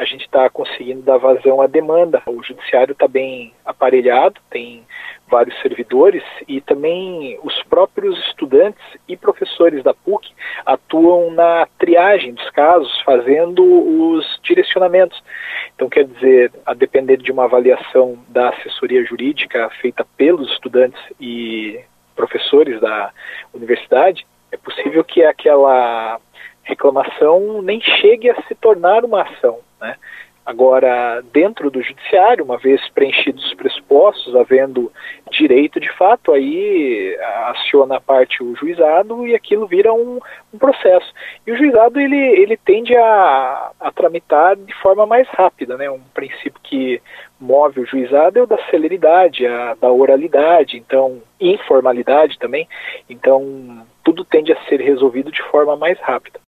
a gente está conseguindo dar vazão à demanda. O judiciário está bem aparelhado, tem vários servidores e também os próprios estudantes e professores da PUC atuam na triagem dos casos, fazendo os direcionamentos. Então, quer dizer, a depender de uma avaliação da assessoria jurídica feita pelos estudantes e professores da universidade, é possível que aquela reclamação nem chegue a se tornar uma ação, né? Agora, dentro do judiciário, uma vez preenchidos os pressupostos, havendo direito de fato, aí aciona a parte o juizado e aquilo vira um processo. E o juizado ele tende a tramitar de forma mais rápida, né? Um princípio que move o juizado é o da celeridade, da oralidade, então informalidade também. Então, tudo tende a ser resolvido de forma mais rápida.